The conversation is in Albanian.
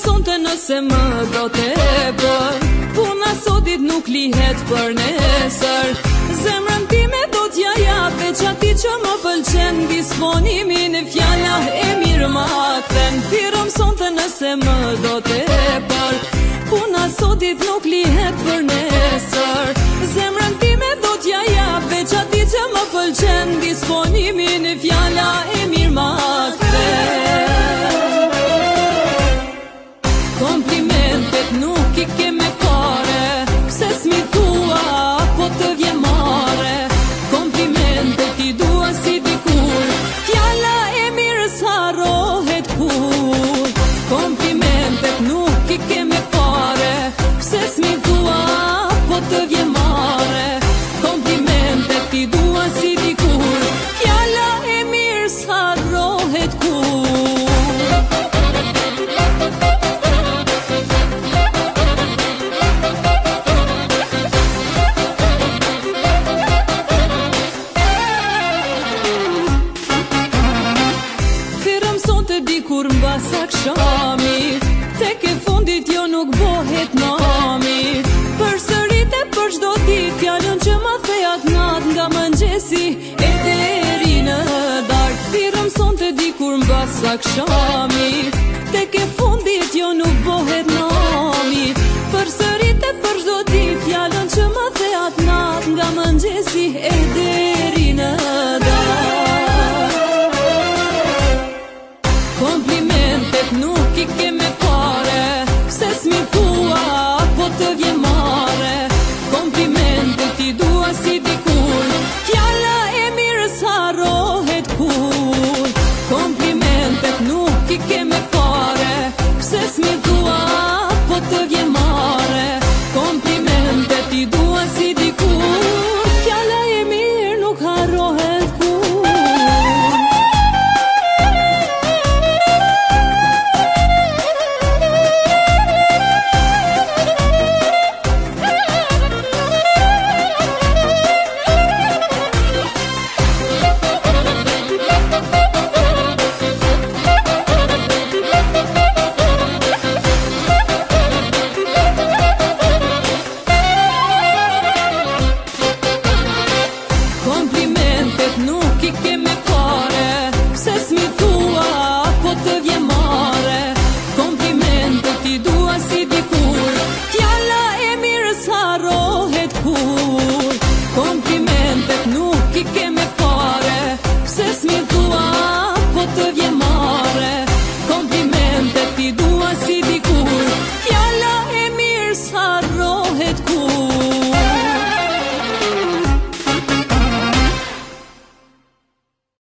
sonte nëse më do tepër, puna sotit nuk lihet për nesër. Zemrën time do t'ja jap veç atij që më pëlqen, disponimin e fjala e mirë ma kthen. Thirrëm sonte nëse më do tepër, puna sotit nuk lihet për nesër. Zemrën time do t'ja jap veç atij që më pëlqen, disponimin e fjala e mirë ma kthen. Komplimentet nuk i ke me pare, pse s'mi thua po të vje mare. Komplimentet i dua si dikur, fjala e mirë s'harrohet kur. Komplimentet nuk i ke me pare, pse s'mi thua po të vje mare. Komplimentet i dua si dikur, fjala e mirë s'harrohet kur. Dikur mbas akshami, tek e fundit jo nuk bohet nami. Përsërite për çdo ditë fjalën që ma the atë natë, nga mëngjesi e deri në darkë. Thirrëm sonte dikur mbas akshami, tek e fundit jo nuk bohet nami. Përsërite për çdo ditë fjalën që ma the atë natë, nga mëngjesi e deri në darkë. Komplimentet nuk i ke me pare, pse s'mi thua